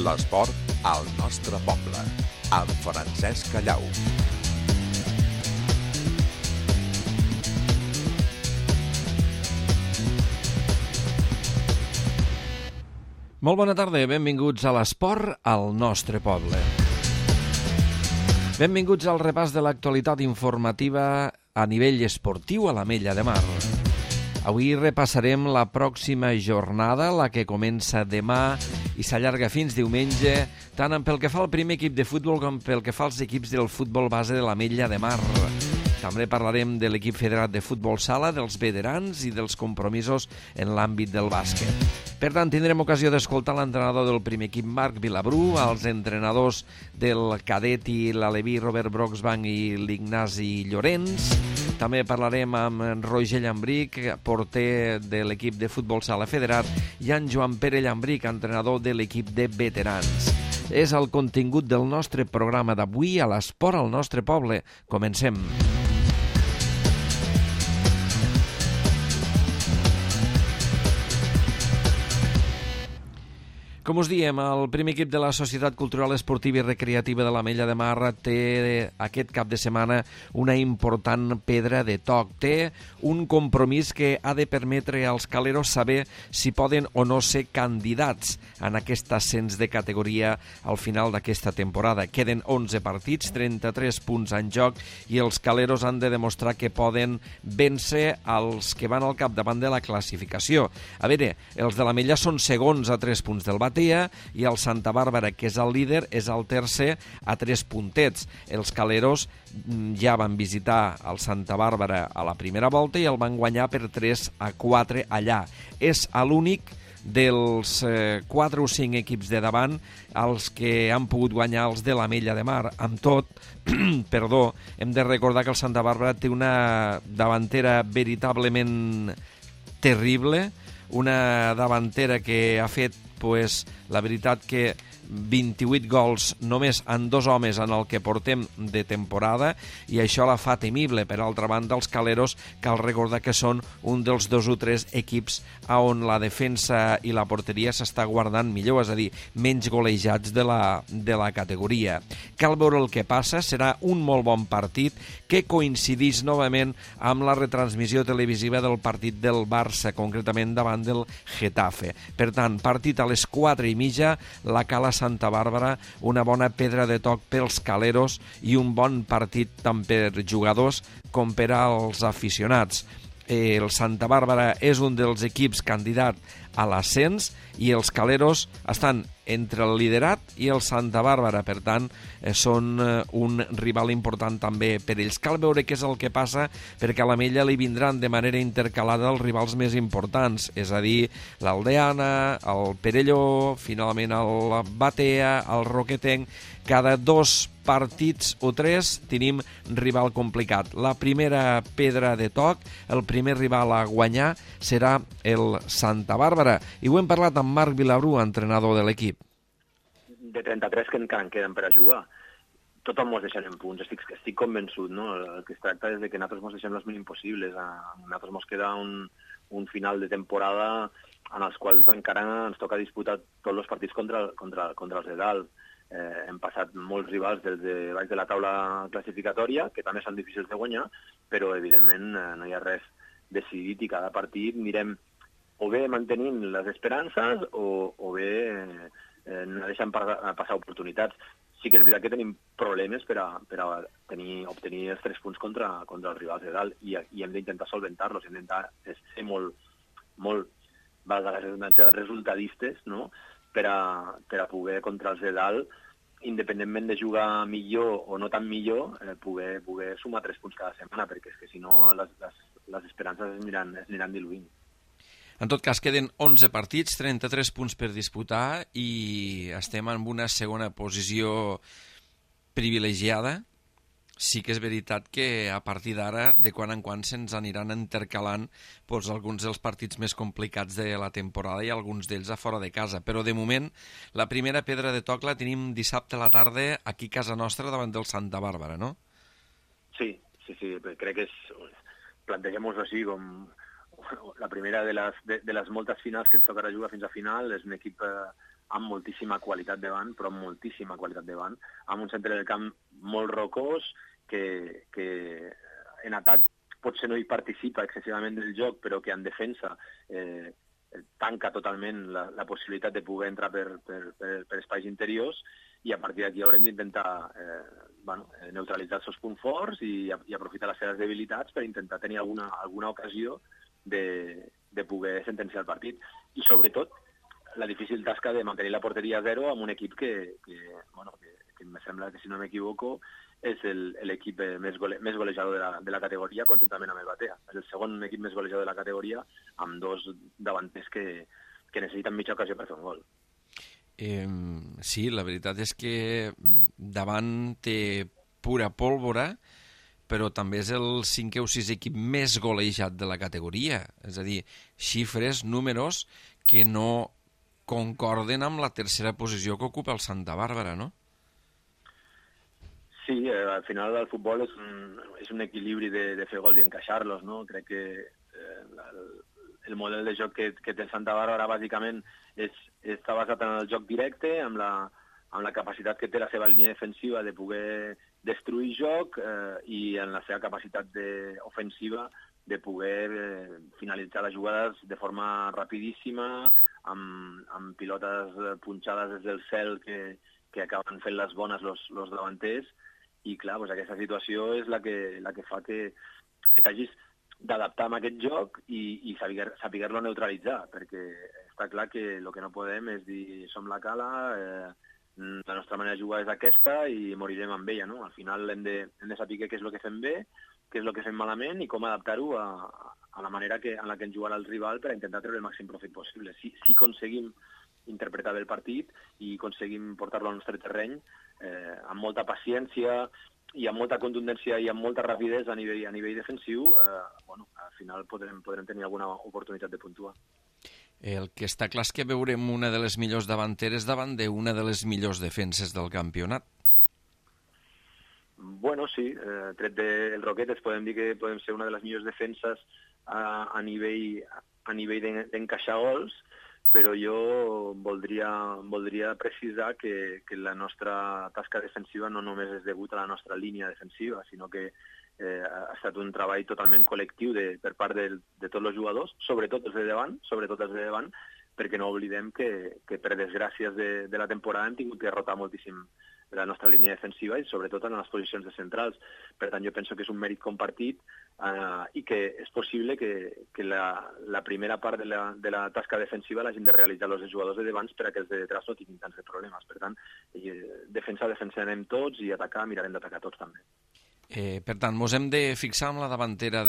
L'esport al nostre poble, amb Francesc Callau. Molt bona tarda, benvinguts a l'esport al nostre poble. Benvinguts al repàs de l'actualitat informativa a nivell esportiu a l'Ametlla de Mar. Avui repassarem la pròxima jornada, la que comença demà i s'allarga fins diumenge, tant pel que fa al primer equip de futbol com pel que fa als equips del futbol base de l'Ametlla de Mar. També parlarem de l'equip federat de futbol sala, dels veterans i dels compromisos en l'àmbit del bàsquet. Per tant, tindrem ocasió d'escoltar l'entrenador del primer equip, Marc Vilabrú, els entrenadors del cadet i l'aleví Robert Broxbank i l'Ignasi Llorenç. També parlarem amb Roger Llambric, porter de l'equip de futbol sala federat, i en Joan Pere Llambric, entrenador de l'equip de veterans. És el contingut del nostre programa d'avui a l'esport al nostre poble. Comencem. Com us diem, el primer equip de la Societat Cultural Esportiva i Recreativa de l'Ametlla de Mar té aquest cap de setmana una important pedra de toc. Té un compromís que ha de permetre als caleros saber si poden o no ser candidats en aquest ascens de categoria al final d'aquesta temporada. Queden 11 partits, 33 punts en joc i els caleros han de demostrar que poden vèncer els que van al capdavant de la classificació. A veure, els de l'Ametlla són segons a 3 punts del Batea i el Santa Bàrbara, que és el líder, és el tercer a 3 puntets. Els caleros ja van visitar el Santa Bàrbara a la primera volta i el van guanyar per 3-4 allà. És l'únic dels 4 o 5 equips de davant els que han pogut guanyar els de l'Ametlla de Mar. Amb tot, hem de recordar que el Santa Bàrbara té una davantera veritablement terrible, una davantera que ha fet, la veritat que 28 gols només en 2 homes en el que portem de temporada, i això la fa temible. Per altra banda, els caleros cal recordar que són un dels 2 o 3 equips on la defensa i la porteria s'està guardant millor, és a dir, menys golejats de la categoria. Cal veure el que passa, serà un molt bon partit que coincideix novament amb la retransmissió televisiva del partit del Barça, concretament davant del Getafe. Per tant, partit a les 4:30, la Cala Santa Bàrbara, una bona pedra de toc pels caleros i un bon partit tant per jugadors com per als aficionats. El Santa Bàrbara és un dels equips candidat a l'ascens i els caleros estan entre el liderat i el Santa Bàrbara, per tant, són un rival important també per ells. Cal veure què és el que passa, perquè a l'Ametlla li vindran de manera intercalada els rivals més importants, és a dir, l'Aldeana, el Perelló, finalment el Batea, el Roquetenc. Cada 2 partits o 3 tenim rival complicat. La primera pedra de toc, el primer rival a guanyar, serà el Santa Bàrbara. I ho hem parlat amb Marc Vilabrú, entrenador de l'equip. De 33 que encara en queden per a jugar, tothom ens deixarem punts, estic convençut, no? El que es tracta és que nosaltres ens deixem els mínims possibles. A nosaltres ens queda un final de temporada en els quals encara ens toca disputar tots els partits contra els de dalt. Hem passat molts rivals des de baix de la taula classificatòria, que també són difícils de guanyar, però evidentment no hi ha res decidit i cada partit mirem o bé mantenint les esperances o bé no deixant passar oportunitats. Sí que és veritat que tenim problemes per a obtenir els 3 punts contra els rivals de dalt i hem d'intentar solventar-los, hem d'intentar ser molt, valga la redundància, resultadistes, no?, per a poder contra els de dalt, independentment de jugar millor o no tan millor, poder sumar 3 punts cada setmana, perquè és que si no les esperances es aniran diluint. En tot cas, queden 11 partits, 33 punts per disputar i estem en una segona posició privilegiada. Sí que és veritat que a partir d'ara, de quan en quan, se'ns aniran intercalant alguns dels partits més complicats de la temporada i alguns d'ells a fora de casa. Però, de moment, la primera pedra de toc la tenim dissabte a la tarda aquí a casa nostra davant del Santa Bàrbara, no? Sí, crec que plantegem-ho així com la primera de les moltes finals que ens tocarà jugar fins a final. És un equip amb moltíssima qualitat davant, però amb moltíssima qualitat davant, amb un centre del camp molt rocós, que en atac potser no hi participa excessivament del joc, però que en defensa tanca totalment la possibilitat de poder entrar per espais interiors, i a partir d'aquí haurem d'intentar neutralitzar els seus punts forts i aprofitar les seves debilitats per intentar tenir alguna ocasió de poder sentenciar el partit. I sobretot la difícil tasca de mantenir la porteria a zero amb un equip que em sembla que, si no m'equivoco, és l'equip més golejador de la categoria, conjuntament amb el Batea. És el segon equip més golejador de la categoria, amb dos davanters que necessiten mitja ocasió per fer un gol. Sí, la veritat és que davant té pura pólvora, però també és el 5è o 6è equip més golejat de la categoria. És a dir, xifres, números que no concorden amb la tercera posició que ocupa el Santa Bàrbara, no? Sí, al final el futbol és un equilibri de fer gols i encaixar-los, no? Crec que el model de joc que té Santa Bàrbara bàsicament està basat en el joc directe, amb la capacitat que té la seva línia defensiva de poder destruir joc i en la seva capacitat ofensiva de poder finalitzar les jugades de forma rapidíssima, amb pilotes punxades des del cel que acaben fent les bones els davanters. I clar, doncs aquesta situació és la que fa que t'hagis d'adaptar a aquest joc i saber-lo neutralitzar, perquè està clar que el que no podem és dir som la Cala, la nostra manera de jugar és aquesta i morirem amb ella, no? Al final hem de saber què és el que fem bé, què és el que fem malament i com adaptar-ho a la manera en la que ens jugarà el rival per intentar treure el màxim profit possible. Si aconseguim interpretar bé el partit i aconseguim portar-lo al nostre terreny amb molta paciència i amb molta contundència i amb molta rapidesa a nivell defensiu, al final podrem tenir alguna oportunitat de puntuar. El que està clar és que veurem una de les millors davanteres davant d'una de les millors defenses del campionat. Bueno, sí, tret del Roquetes podem dir que podem ser una de les millors defenses a nivell d'encaixar gols, però jo voldria precisar que la nostra tasca defensiva no només és degut a la nostra línia defensiva, sinó que ha estat un treball totalment col·lectiu per part de tots els jugadors, sobretot els de davant, perquè no oblidem que per desgràcies de la temporada hem tingut que rotar moltíssim la nostra línia defensiva i sobretot en les posicions de centrals. Per tant, jo penso que és un mèrit compartit i que és possible que la primera part de la tasca defensiva l'hagin de realitzar els jugadors de davant per a que els de detrás no tinguin tants de problemes. Per tant, defensarem tots i atacar, mirarem d'atacar tots també. Per tant, ens hem de fixar en la davantera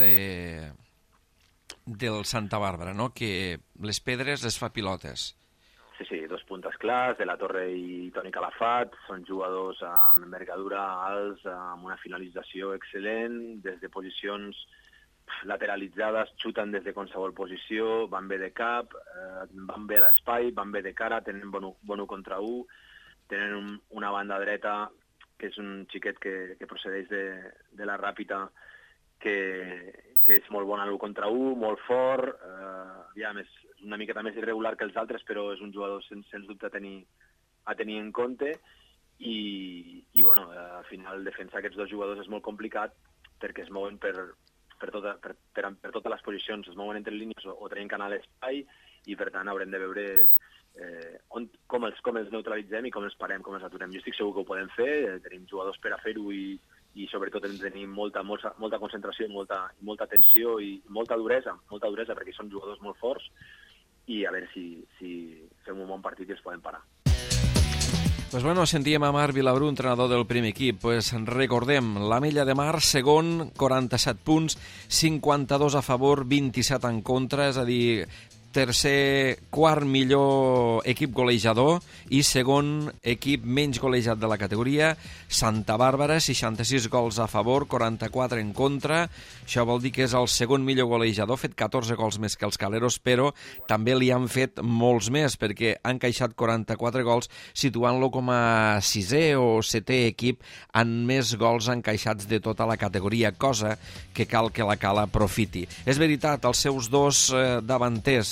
del Santa Bàrbara, no? Que les pedres les fa pilotes. Sí, dos puntes clars, De la Torre i Toni Calafat, són jugadors amb envergadura alts, amb una finalització excel·lent, des de posicions lateralitzades, xuten des de qualsevol posició, van bé de cap, van bé a l'espai, van bé de cara, tenen bon 1 contra 1, tenen una banda dreta, que és un xiquet que procedeix de la Ràpita, que és molt bon a l'1 contra 1, molt fort, és una miqueta més irregular que els altres, però és un jugador sens dubte a tenir en compte i al final defensar aquests dos jugadors és molt complicat perquè es mouen per totes les posicions, es mouen entre línies o trenquen a l'espai i per tant haurem de veure com els neutralitzem i com els parem, com els aturem. Jo estic segur que ho podem fer, tenim jugadors per a fer-ho i sobretot tenim molta concentració, molta tensió i molta duresa perquè són jugadors molt forts i a veure si fem un bon partit i els podem parar. Pues bueno, sentíem a Marc Vilabrú, entrenador del primer equip. Pues recordem, l'Ametlla de Mar, segon, 47 punts, 52 a favor, 27 en contra, és a dir, quart millor equip golejador i segon equip menys golejat de la categoria. Santa Bàrbara, 66 gols a favor, 44 en contra. Això vol dir que és el segon millor golejador, ha fet 14 gols més que els Caleros, però també li han fet molts més, perquè han encaixat 44 gols, situant-lo com a 6è o 7è equip amb més gols encaixats de tota la categoria, cosa que cal que la Cala aprofiti. És veritat, els seus dos davanters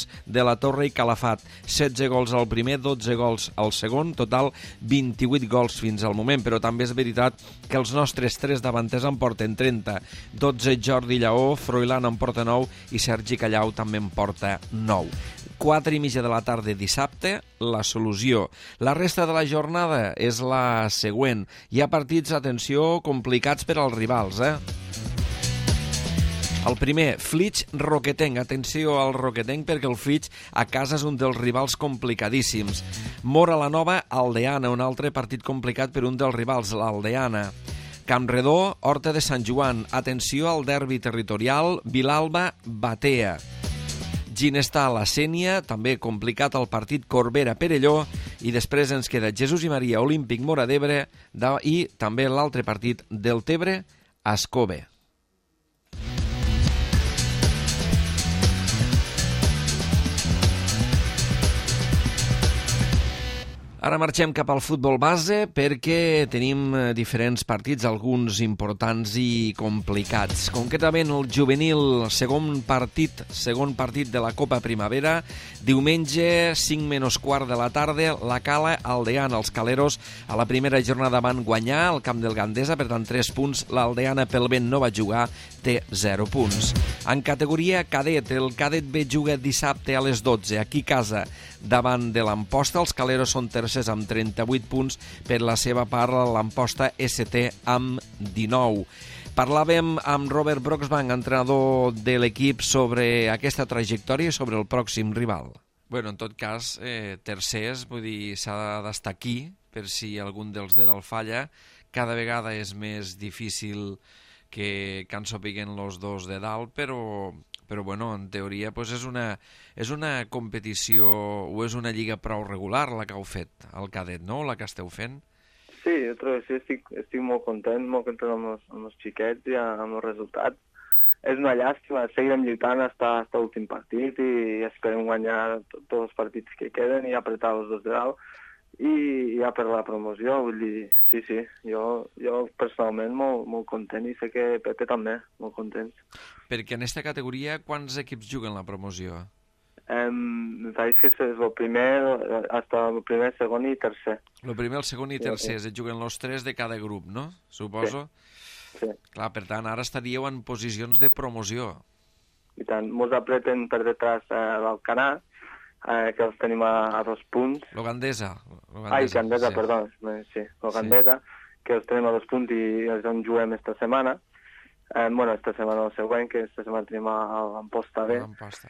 de la Torre i Calafat. 16 gols al primer, 12 gols al segon, total 28 gols fins al moment, però també és veritat que els nostres 3 davanters en porten 30. 12 Jordi Lleó, Froilán en porta 9 i Sergi Callau també en porta 9. 4:30 de la tarda dissabte, la solució. La resta de la jornada és la següent. Hi ha partits, atenció, complicats per als rivals, El primer, Flix-Roquetenc. Atenció al Roquetenc perquè el Flix a casa és un dels rivals complicadíssims. Móra la Nova, Aldeana, un altre partit complicat per un dels rivals, l'Aldeana. Campredó, Horta de Sant Joan. Atenció al derbi territorial, Vilalba-Batea. Ginestar, la Sénia, també complicat el partit Corbera-Perelló, i després ens queda Jesús i Maria, Olímpic Móra d'Ebre, i també l'altre partit del Tebre, Ascove. Ara marxem cap al futbol base perquè tenim diferents partits, alguns importants i complicats. Concretament el juvenil, segon partit de la Copa Primavera, diumenge 5:15 de la tarda, la Cala Aldeana. Els caleros a la primera jornada van guanyar al camp del Gandesa, per tant 3 punts. L'Aldeana pel vent no va jugar, té 0 punts. En categoria cadet, el cadet B juga dissabte a les 12, aquí a casa, davant de l'Amposta. Els caleros són tercers amb 38 punts, per la seva part l'Amposta ST amb 19. Parlàvem amb Robert Broxbank, entrenador de l'equip, sobre aquesta trajectòria i sobre el pròxim rival. Bueno, en tot cas, tercers, vull dir, s'ha d'estar aquí, per si algun dels de dalt falla. Cada vegada és més difícil que ensopiguen els dos de dalt, però bueno, en teoria pues és una competició o és una lliga prou regular la que heu fet, el cadet, no? La que esteu fent? Sí, jo trobo que sí, estic molt content amb els xiquets i amb el resultat. És una llàstima, seguirem lluitant fins l'últim partit i esperem guanyar tots els partits que queden i apretar els dos de dalt i ja per la promoció, vull dir, sí, jo personalment molt content i sé que Pepe també, molt content. Perquè en aquesta categoria quants equips juguen la promoció? Me pareix que és el primer, segon i tercer. El primer, el segon i tercer, es juguen els 3 de cada grup, no? Suposo? Sí. Clar, per tant, ara estaríeu en posicions de promoció. I tant, mos apreten per detrás l'Alcanar, que els tenim a 2 punts. L'Ogandesa. Gandesa, sí. Perdó, sí, l'Ogandesa, que els tenim a 2 punts i els en juguem esta setmana. Esta setmana el següent, que esta setmana tenim a l'Amposta B.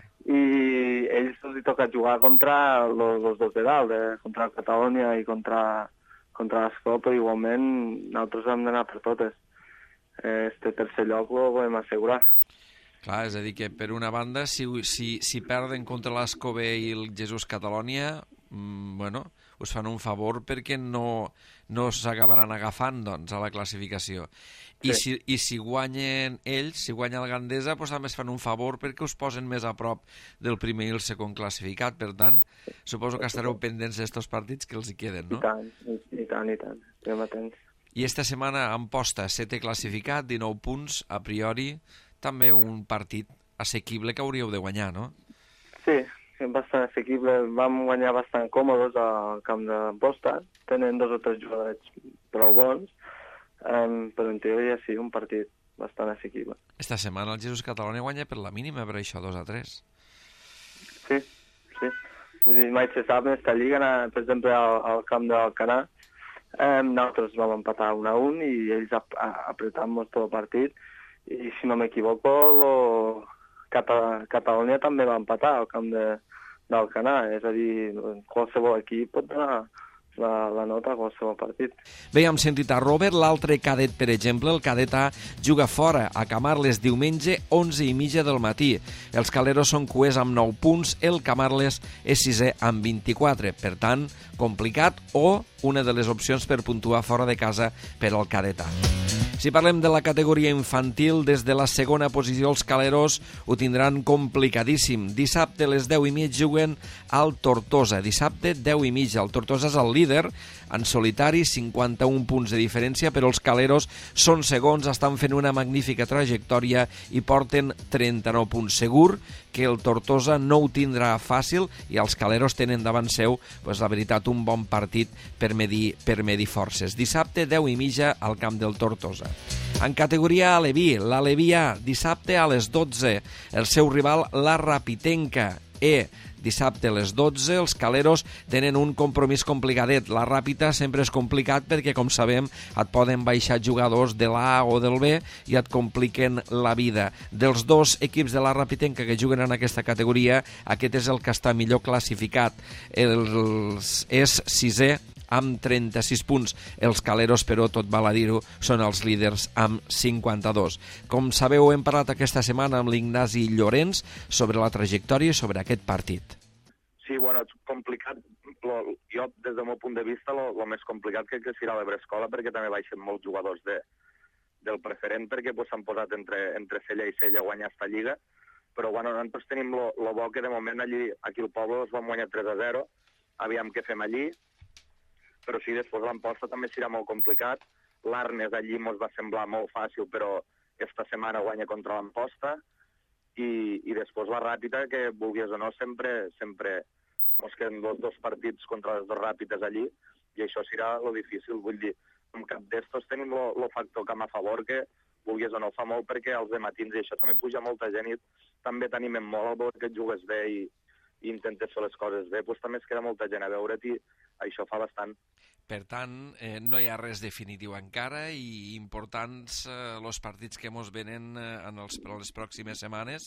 I ells els toca jugar contra els dos de dalt, contra el Catalunya i contra l'Escó, però igualment nosaltres hem d'anar per totes. Este tercer lloc ho volem assegurar. Clar, és a dir, que per una banda, si perden contra l'Escobé i el Jesús Catalònia, bueno, us fan un favor perquè no s'acabaran agafant, doncs, a la classificació. Sí. I si guanyen ells, si guanya el Gandesa, doncs també es fan un favor perquè us posen més a prop del primer i el segon classificat. Per tant, suposo que estareu pendents d'estos partits que els hi queden, no? I tant. Estem atents. I esta setmana Amposta, 7è classificat, 19 punts, a priori, també un partit assequible que hauríeu de guanyar, no? Sí, bastant assequible. Vam guanyar bastant còmodes al camp d'Amposta. Tenen 2 o 3 jugadors prou bons, però en teoria sí, un partit bastant assequible. Esta setmana el Jesús Catalònia guanya per la mínima, per això 2-3. Sí. Vull dir, mai se sap, esta lliga, per exemple, al camp d'Alcanar, nosaltres vam empatar 1-1 i ells apretant-nos tot el partit. I si no m'equivoco, Catalunya també va empatar al camp d'Alcanar. És a dir, qualsevol equip pot donar la nota a qualsevol partit. Bé, hem sentit a Robert, l'altre cadet, per exemple, el cadet A, juga fora a Camarles diumenge 11:30 del matí. Els caleros són cuers amb 9 punts, el Camarles és 6è amb 24. Per tant, complicat o una de les opcions per puntuar fora de casa per al cadet A. Si parlem de la categoria infantil, des de la segona posició els caleros ho tindran complicadíssim. Dissabte a les 10:30 juguen al Tortosa. Dissabte 10:30. El Tortosa és el líder en solitari, 51 punts de diferència, però els caleros són segons, estan fent una magnífica trajectòria i porten 39 punts. Segur que el Tortosa no ho tindrà fàcil i els caleros tenen davant seu, la veritat, un bon partit per medir forces. Dissabte, 10:30 al camp del Tortosa. En categoria Aleví, l'Aleví A, dissabte a les 12, el seu rival, la Rapitenca E. Dissabte a les 12, els caleros tenen un compromís complicadet. La Ràpita sempre és complicat perquè, com sabem, et poden baixar jugadors de l'A o del B i et compliquen la vida. Dels dos equips de la Rapitenca que juguen en aquesta categoria, aquest és el que està millor classificat. És sisè amb 36 punts. Els caleros, però, tot val a dir-ho, són els líders amb 52. Com sabeu, hem parlat aquesta setmana amb l'Ignasi Llorenç sobre la trajectòria i sobre aquest partit. Sí, bueno, és complicat. Jo, des del meu punt de vista, el més complicat crec que serà l'Ebrescola, perquè també baixen molts jugadors del preferent, perquè s'han posat entre Sella i Sella a guanyar esta lliga. Però, bueno, nosaltres tenim el bo que, de moment, aquí al poble els vam guanyar 3-0. Aviam què fem allí. Però sí, després l'Amposta també serà molt complicat. L'Arnes allí ens va semblar molt fàcil, però esta setmana guanya contra l'Amposta. I després la Ràpita, que vulguis o no, sempre ens queden dos partits contra les dos Ràpides allí, i això serà lo difícil. Vull dir, en cap d'estos tenim el factor camp a favor, que vulguis o no fa molt, perquè els de matins i això també puja molta gent i també t'animen molt al veure que et jugues bé i intentes fer les coses bé, doncs també es queda molta gent a veure't i això fa bastant. Per tant, no hi ha res definitiu encara i importants els partits que ens venen en les pròximes setmanes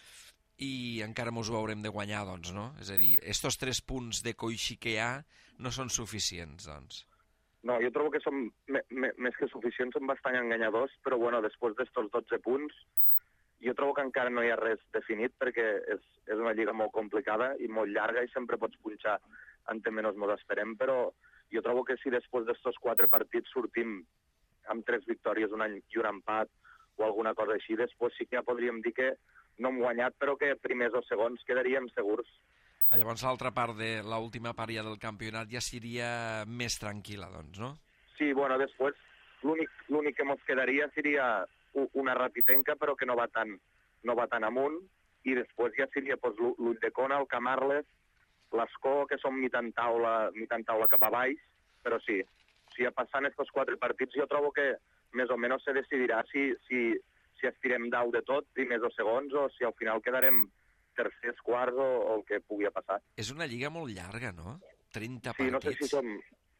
i encara ens ho haurem de guanyar, doncs, no? És a dir, estos 3 punts de coixí que hi ha no són suficients, doncs. No, jo trobo que són més que suficients, són bastant enganyadors, però bueno, després d'estos 12 punts jo trobo que encara no hi ha res definit perquè és una lliga molt complicada i molt llarga i sempre pots punxar ante menys ens esperem, però jo trobo que si després d'estos 4 partits sortim amb 3 victòries, un empat o alguna cosa així, després sí que ja podríem dir que no hem guanyat, però que primers o segons quedaríem segurs. Llavors l'altra part de l'última part ja del campionat ja seria més tranquil·la, doncs, no? Sí, bueno, després l'únic que ens quedaria seria una Rapitenca, però que no va tan amunt, i després ja seria l'Ulldecona, el Camarles, l'Escó, que són mitant taula cap a baix, però sí, si passant aquests 4 partits jo trobo que més o menys se decidirà si estirem dalt de tot, primers o segons, o si al final quedarem tercers, quarts o el que pugui passar. És una lliga molt llarga, no? 30 partits. Sí, no sé si som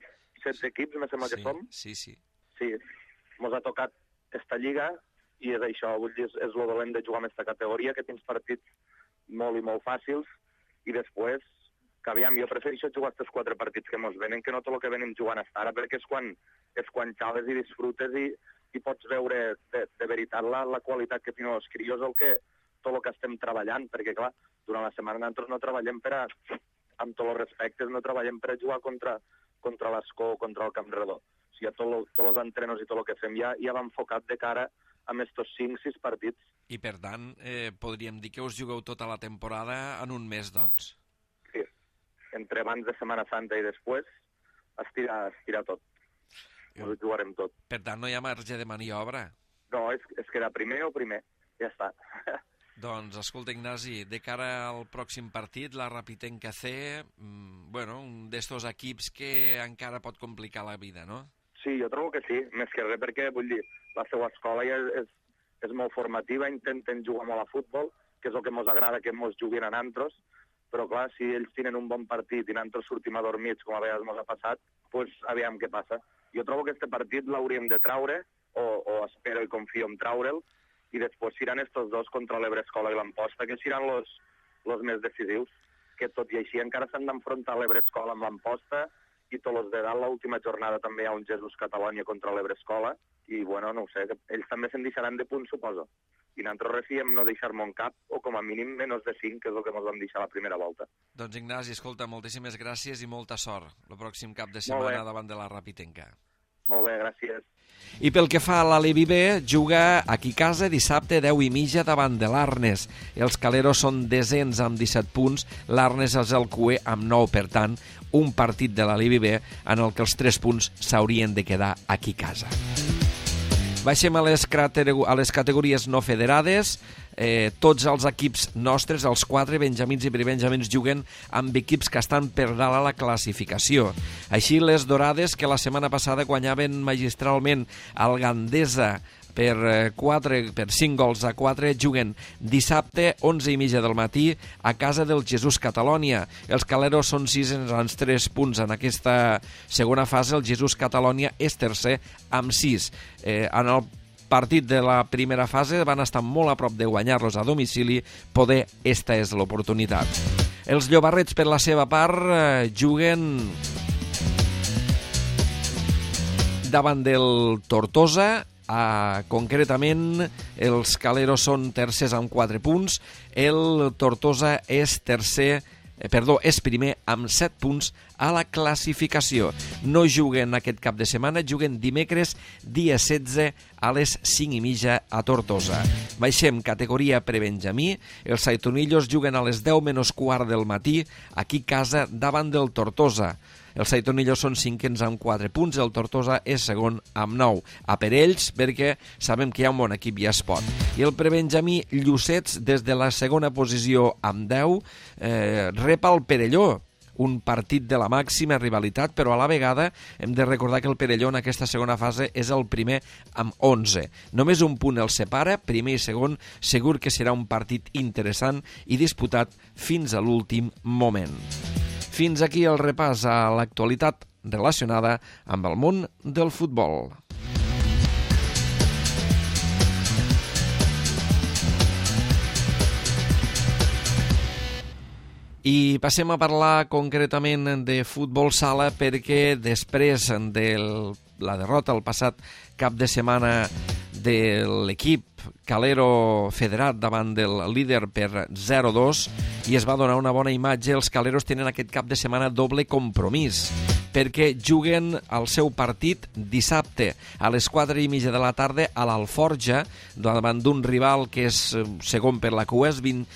7 equips, me sembla que som. Sí. Sí, ens ha tocat esta lliga i és això, vull dir, és lo dolent de jugar en aquesta categoria, que tens partits molt i molt fàcils i després, que aviam, jo prefereixo jugar aquests 4 partits que mos venen que no tot el que venim jugant hasta ara, perquè és quan xales i disfrutes i pots veure de veritat la qualitat que tenen els crios, tot el que estem treballant, perquè clar, durant la setmana nosaltres no treballem amb tots els respectes, no treballem per a jugar contra l'Escó o contra el Camp Redó. O sigui, tots els entrenos i tot el que fem ja va enfocat de cara a estos 5-6 partits. I per tant, podríem dir que us jugueu tota la temporada en un mes, doncs. Sí, entre abans de Setmana Santa i després estirar tot. Ho jugarem tot. Per tant, no hi ha marge de maniobra. No, és quedar primer o primer. Ja està. Doncs, escolta, Ignasi, de cara al pròxim partit, la Rapitenca C, un d'estos equips que encara pot complicar la vida, no? Sí, jo trobo que sí, més que res, perquè, vull dir, la seva escola ja és molt formativa, intenten jugar molt a futbol, que és el que ens agrada que ens juguin a nantros, però clar, si ells tenen un bon partit i nantros sortim adormits, com a vegades ens ha passat, doncs aviam què passa. Jo trobo que aquest partit l'hauríem de traure, o espero i confio en traure'l, i després seran estos dos contra l'Ebrescola i l'Amposta, que seran los més decisius, que tot i així encara s'han d'enfrontar l'Ebrescola amb l'Amposta, i tots els de dalt, l'última jornada també hi ha un Jesús Catalònia contra l'Ebrescola, i bueno, no ho sé, ells també se'n deixaran de punts, suposo. I nosaltres refiem no deixar-me un cap, o com a mínim menys de 5, que és el que ens vam deixar la primera volta. Doncs Ignasi, escolta, moltíssimes gràcies i molta sort el pròxim cap de setmana davant de la Rapitenca. Molt bé, gràcies. I pel que fa a l'Aleví B, juga aquí a casa dissabte 10:30 davant de l'Arnes. Els caleros són desens amb 17 punts, l'Arnes és el cuer amb 9, per tant, un partit de l'Aleví B en el que els 3 punts s'haurien de quedar aquí a casa. Baixem a les categories no federades. tots els equips nostres, els 4 benjamins i prebenjamins, juguen amb equips que estan per dalt a la classificació. Així, les Dorades, que la setmana passada guanyaven magistralment al Gandesa per 5 gols a 4, juguen dissabte 11:30 del matí a casa del Jesús Catalònia. Els Caleros són 6 amb 3 punts en aquesta segona fase. El Jesús Catalònia és tercer amb 6. En el partit de la primera fase van estar molt a prop de guanyar-los a domicili, poder esta és l'oportunitat. Els Llobarrets, per la seva part, juguen davant del Tortosa. Concretament, els Caleros són tercers amb 4 punts, el Tortosa és primer amb 7 punts a la classificació. No juguen aquest cap de setmana, juguen dimecres, dia 16, a les 5:30 a Tortosa. Baixem categoria prebenjamí, els Saitonillos juguen a les 10 menys quart del matí, aquí casa davant del Tortosa. Els Saitonillos són 5ens amb 4 punts, el Tortosa és segon amb 9. A per ells, perquè sabem que hi ha un bon equip i es pot. I el prebenjamí Llucets, des de la segona posició amb 10, rep el Perelló, un partit de la màxima rivalitat, però a la vegada hem de recordar que el Perelló en aquesta segona fase és el primer amb 11. Només un punt el separa, primer i segon, segur que serà un partit interessant i disputat fins a l'últim moment. Fins aquí el repàs a l'actualitat relacionada amb el món del futbol. I passem a parlar concretament de futbol sala, perquè després de la derrota el passat cap de setmana de l'equip Calero federat davant del líder per 0-2 i es va donar una bona imatge, els Caleros tenen aquest cap de setmana doble compromís, perquè juguen el seu partit dissabte a les 4:30 de la tarda a l'Alforja, davant d'un rival que és segon per la cua,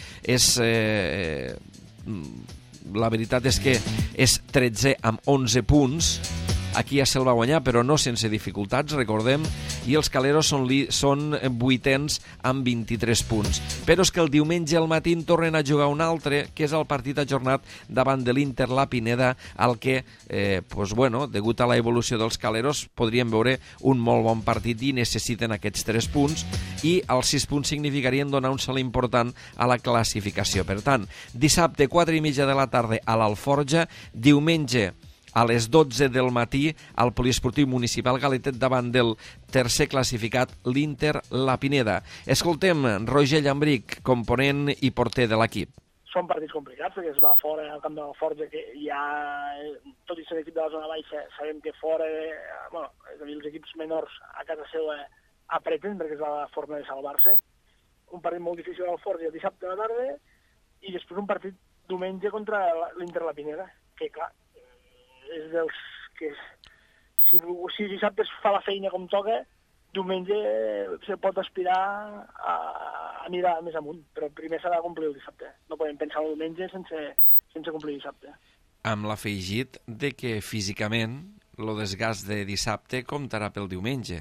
la veritat és que és 13 amb 11 punts. Aquí ja se'l va guanyar, però no sense dificultats, recordem, i els Caleros són 8ens amb 23 punts. Però és que el diumenge al matí tornen a jugar un altre, que és el partit ajornat davant de l'Inter La Pineda, al que, degut a la evolució dels Caleros, podríem veure un molt bon partit i necessiten aquests 3 punts, i els 6 punts significarien donar un salt important a la classificació. Per tant, dissabte 4:30 de la tarda a l'Alforja, diumenge a les 12 del matí al Poliesportiu Municipal Galetet davant del tercer classificat, l'Inter La Pineda. Escoltem Roger Llambric, component i porter de l'equip. Són partits complicats, perquè es va fora al camp de l'Alforja, que ja, tot i ser l'equip de la zona baixa, sabem que fora, és a dir, els equips menors a casa seva apreten, perquè és la forma de salvar-se. Un partit molt difícil a l'Alforja dissabte a la tarda, i després un partit diumenge contra l'Inter La Pineda, que clar, és dels que si dissabte es fa la feina com toca, diumenge se pot aspirar a mirar més amunt, però primer s'ha de complir el dissabte. No podem pensar el diumenge sense complir dissabte. Amb l'afegit de que físicament el desgast de dissabte comptarà pel diumenge.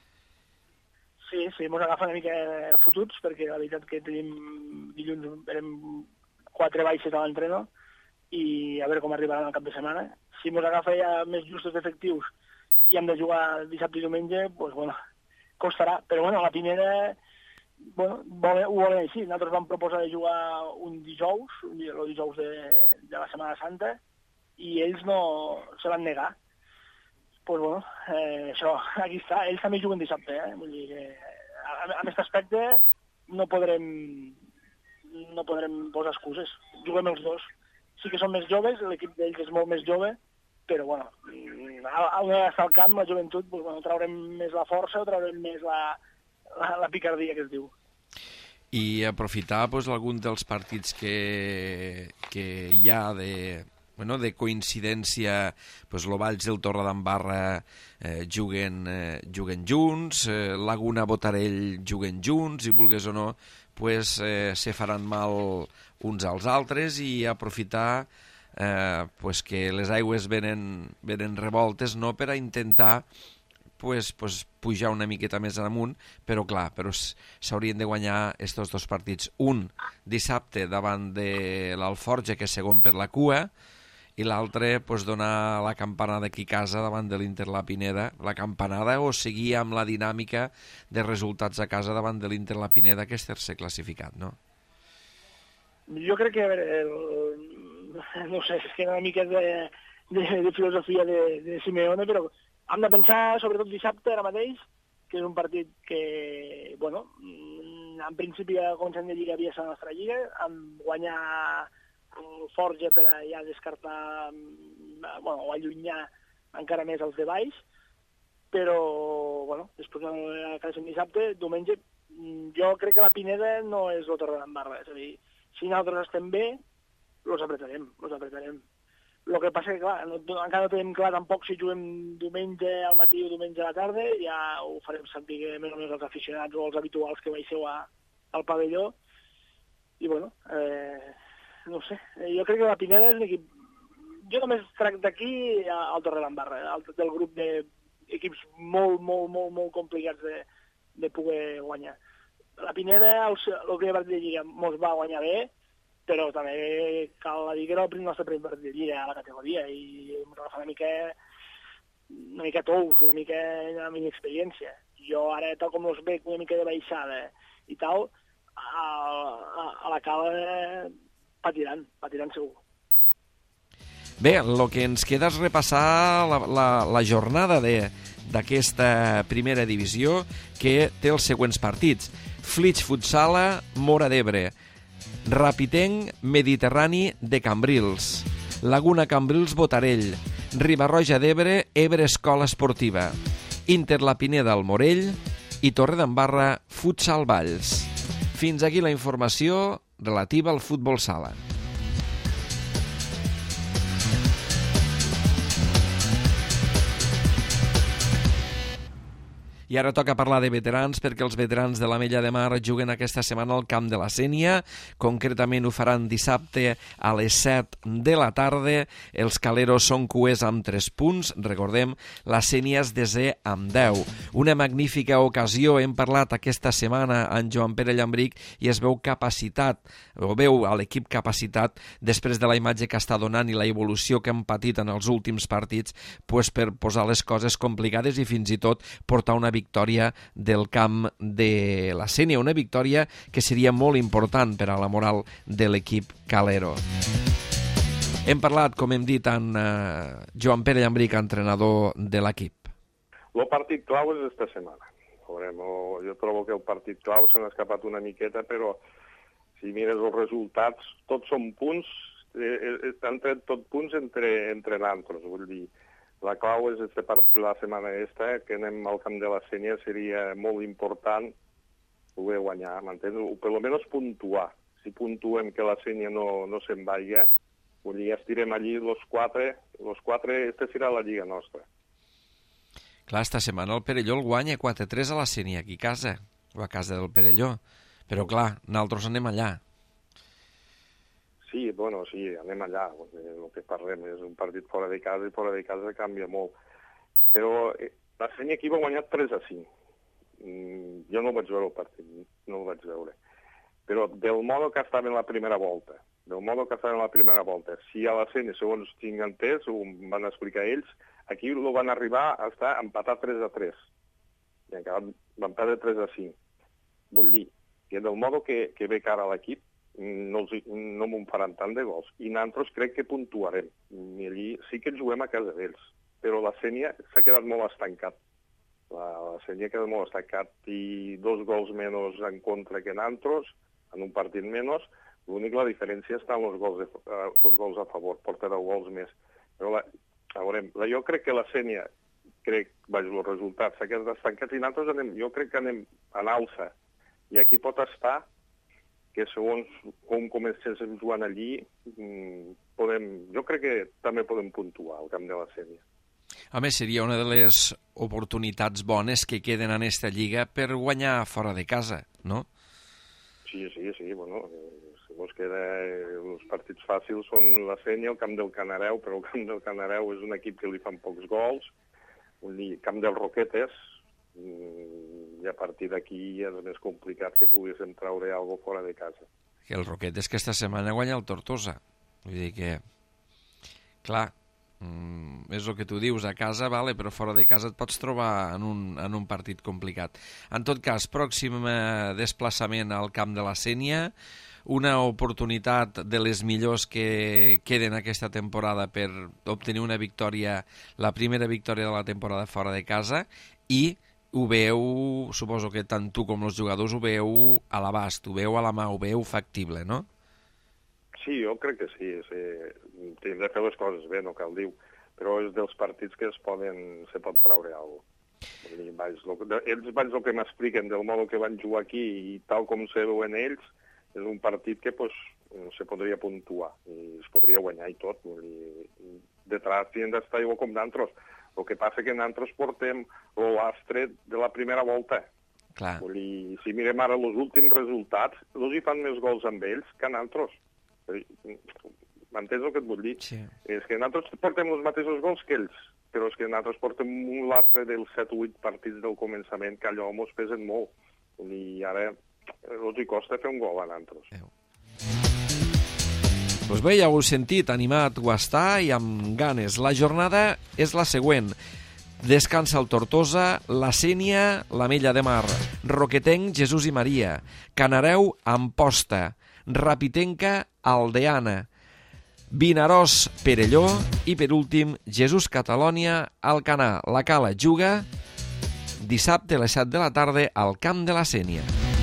Sí, mos agafa una mica fotuts, perquè la veritat que tenim dilluns érem 4 baixes a l'entreno, i a veure com arribaran al cap de setmana. Si ens agafa ja més justos d'efectius i hem de jugar dissabte i diumenge, doncs, costarà. Però, la Pineda, ho volen així. Nosaltres vam proposar de jugar un dijous, el dijous de la Setmana Santa, i ells no se van negar. Doncs, això, aquí està. Ells també juguen dissabte, Vull dir que, en aquest aspecte, no podrem posar excuses. Juguem els dos. Sí que són més joves, l'equip d'ells és molt més jove, però, a una d'estar al camp, la joventut, traurem més la força o traurem més la picardia, que es diu. I aprofitar algun dels partits que hi ha de coincidència, l'Ovalls i el Torredembarra juguen junts, Laguna Botarell juguen junts, i vulgues o no, se faran mal uns als altres, i aprofitar que les aigües venen revoltes, no, per a intentar pues, pujar una miqueta més amunt, però clar, s'haurien de guanyar estos dos partits. Un dissabte davant de l'Alforja, que és segon per la cua, i l'altre pues, donar la campanada aquí a casa davant de l'Inter La Pineda, la campanada o seguir amb la dinàmica de resultats a casa davant de l'Inter La Pineda, que és tercer classificat, no? Jo crec que, a veure, no sé, és que una mica de filosofia de Simeone, però hem de pensar, sobretot dissabte, ara mateix, que és un partit que, bueno, en principi a començant de Lliga havia estat la nostra Lliga, amb guanyar el Forja per a ja descartar, bueno, o allunyar encara més els de baix, però, bueno, després de cada dissabte, diumenge, jo crec que la Pineda no és el Torredembarra, és a dir, si nosaltres estem bé, los apretarem. El que passa que, clar, encara no tenim clar tampoc si juguem diumenge al matí o diumenge a la tarda, ja ho farem sentir més o més els aficionats o els habituals que baixeu al pavelló, i, bueno, no sé, jo crec que la Pineda és un equip... Jo només tracto d'aquí al Torredembarra, del grup d'equips molt complicats de poder guanyar. La Pineda, el primer partit de Lliga mos va guanyar bé, però també cal dir que era el nostre primer partit de Lliga a la categoria i ens agafa una mica tous, una mica inexperiència. Jo ara, tal com els veig una mica de baixada i tal, a la cala patiran segur. Bé, el que ens queda és repassar la jornada d'aquesta primera divisió, que té els següents partits. Flix Futsala, Móra d'Ebre. Rapitenc Mediterrani de Cambrils. Laguna Cambrils Botarell. Riba-roja d'Ebre, Ebre Escola Esportiva. Inter La Pineda al Morell i Torredembarra Futsal Valls. Fins aquí la informació relativa al futbol sala. I ara toca parlar de veterans, perquè els veterans de l'Ametlla de Mar juguen aquesta setmana al camp de la Sénia. Concretament ho faran dissabte a les 7 de la tarda. Els caleros són cuers amb 3 punts. Recordem, la Sénia és desè amb 10. Una magnífica ocasió. Hem parlat aquesta setmana amb Joan Pere Llambric i es veu capacitat, o veu a l'equip capacitat, després de la imatge que està donant i la evolució que han patit en els últims partits, pues per posar les coses complicades i fins i tot portar una victòria del camp de la Sénia, una victòria que seria molt important per a la moral de l'equip calero. Hem parlat, com hem dit, amb Joan Pere Llambric, entrenador de l'equip. El partit clau és esta setmana. Jo trobo que el partit clau s'ha escapat una miqueta, però si mires els resultats, tots són punts, han tret tot punts entre nosaltres, vull dir. La clau és la setmana que anem al camp de la Sénia, seria molt important poder guanyar, m'entens? O per almenys puntuar. Si puntuem que la Sénia no se'n vagi, vull dir, estirem allí los quatre, esta serà la lliga nostra. Clar, esta setmana el Perelló el guanya 4-3 a la Sénia, aquí a casa, o a casa del Perelló. Però clar, nosaltres anem allà. Sí, anem allà, el que parlem és un partit fora de casa i fora de casa canvia molt. Però la Sénia aquí va guanyar 3-5. Jo no vaig veure el partit, no el vaig veure. Però del modo que estava en la primera volta, si a la Sénia, segons tinc entès, ho van explicar ells, aquí el van arribar a estar empatat 3-3. I encara van perdre 3-5. Vull dir que del modo que ve cara a l'equip, no m'ho faran tant de gols. I nosaltres crec que puntuarem. I allí sí que juguem a casa d'ells. Però la Sénia s'ha quedat molt estancat. La Sénia ha quedat molt estancat i 2 gols menys en contra que nosaltres, en un partit menys. L'únic la diferència està en els gols a favor, porta 10 gols més. Però jo crec que la Sénia, els resultats s'ha quedat estancat i nosaltres jo crec que anem en alça. I aquí pot estar que segons com comencem jugant allí, jo crec que també podem puntuar al camp de la Sénia. A més, seria una de les oportunitats bones que queden en esta lliga per guanyar fora de casa, no? Sí, bueno, si mos queda els partits fàcils són la Sénia, el camp del Canareu, però el camp del Canareu és un equip que li fan pocs gols, Camp dels Roquetes, i a partir d'aquí és més complicat que poguéssim treure alguna cosa fora de casa. Que el Roquetes que esta setmana guanya el Tortosa. Vull dir que, clar, és el que tu dius, a casa, vale, però fora de casa et pots trobar en un partit complicat. En tot cas, pròxim desplaçament al Camp de la Sénia, una oportunitat de les millors que queden aquesta temporada per obtenir una victòria, la primera victòria de la temporada fora de casa, i ho veu, suposo que tant tu com els jugadors ho veu a l'abast, ho veu a la mà, ho veu factible, no? Sí, jo crec que sí. Hem de fer les coses bé, no cal dir, però és dels partits que se pot treure alguna cosa. Ells, el que m'expliquen del modo que van jugar aquí i tal com se veuen ells, és un partit que se podria puntuar i es podria guanyar i tot. Detrás tenen d'estar igual com d'altres. El que passa que nosaltres portem l'astre de la primera volta. Clar. Si mirem ara els últims resultats, ells hi fan més gols amb ells que nosaltres. M'entens el que et vull dir? Sí. És que nosaltres portem els mateixos gols que ells, però és que nosaltres portem un lastre dels 7 o 8 partits del començament que allò mos pesen molt. I ara els hi costa fer un gol a nosaltres. Doncs bé, ja ho heu sentit, animat ho està i amb ganes. La jornada és la següent. Descansa el Tortosa, la Sénia, l'Ametlla de Mar, Roquetenc, Jesús i Maria, Canareu, Amposta, Rapitenca, Aldeana, Vinaròs, Perelló i, per últim, Jesús Catalònia, Alcanar. La Cala juga dissabte a les 7 de la tarda al Camp de la Sénia.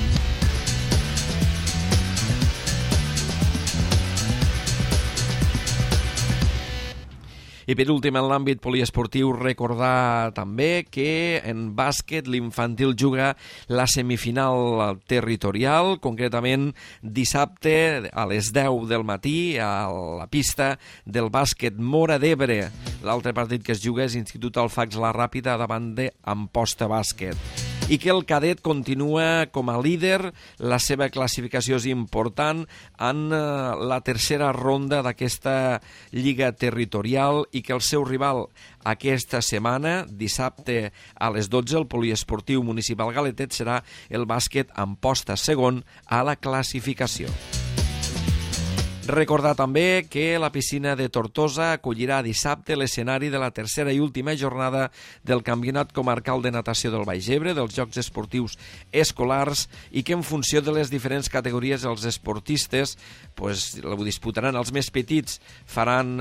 I per últim, en l'àmbit poliesportiu, recordar també que en bàsquet l'infantil juga la semifinal territorial, concretament dissabte a les 10 del matí a la pista del bàsquet Móra d'Ebre. L'altre partit que es juga és Institut Alfax La Ràpida davant d'Amposta Bàsquet. I que el cadet continua com a líder, la seva classificació és important en la tercera ronda d'aquesta lliga territorial i que el seu rival aquesta setmana, dissabte a les 12, el poliesportiu municipal Galetet, serà el bàsquet Amposta segon a la classificació. Recordar també que la piscina de Tortosa acollirà dissabte l'escenari de la tercera i última jornada del Campionat Comarcal de Natació del Baix Ebre, dels Jocs Esportius Escolars, i que en funció de les diferents categories els esportistes ho disputaran. Els més petits faran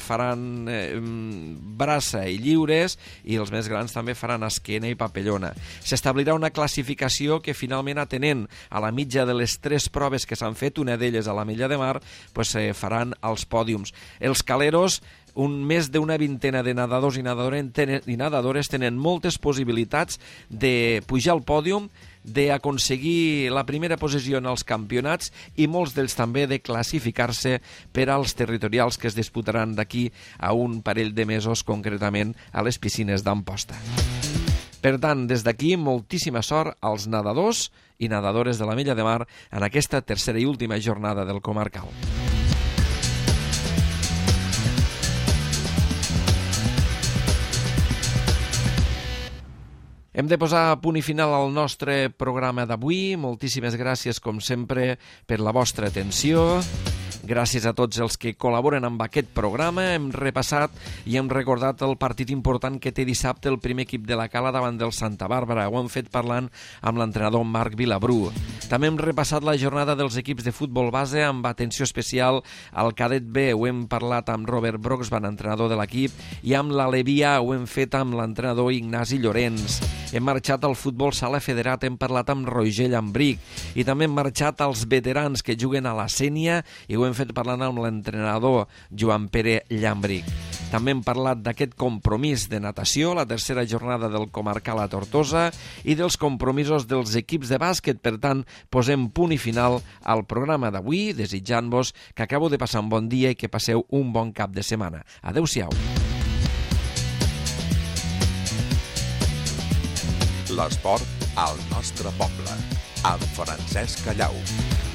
braça i lliures i els més grans també faran esquena i papellona. S'establirà una classificació que finalment, atenent a la mitja de les 3 proves que s'han fet, una d'elles a l'Ametlla de Mar, faran els pòdiums. Els caleros, més d'una vintena de nedadors i nedadores tenen moltes possibilitats de pujar al pòdium, d'aconseguir la primera posició en els campionats i molts d'ells també de classificar-se per als territorials que es disputaran d'aquí a un parell de mesos, concretament a les piscines d'Amposta. Per tant, des d'aquí, moltíssima sort als nedadors i nedadores de l'Ametlla de Mar en aquesta tercera i última jornada del comarcal. Hem de posar punt i final al nostre programa d'avui. Moltíssimes gràcies, com sempre, per la vostra atenció. Gràcies a tots els que col·laboren amb aquest programa. Hem repassat i hem recordat el partit important que té dissabte el primer equip de la Cala davant del Santa Bàrbara. Ho hem fet parlant amb l'entrenador Marc Vilabrú. També hem repassat la jornada dels equips de futbol base amb atenció especial al cadet B. Ho hem parlat amb Robert Broxban, entrenador de l'equip, i amb l'Alevià ho hem fet amb l'entrenador Ignasi Llorenç. Hem marxat al futbol sala federat, hem parlat amb Roger Llambric, i també hem marxat als veterans que juguen a la Sénia i ho hem fet parlant amb l'entrenador Joan Pere Llambric. També hem parlat d'aquest compromís de natació, la tercera jornada del comarcal a Tortosa, i dels compromisos dels equips de bàsquet. Per tant, posem punt i final al programa d'avui, desitjant-vos que acabeu de passar un bon dia i que passeu un bon cap de setmana. Adéu-siau. L'esport al nostre poble, amb Francesc Callau.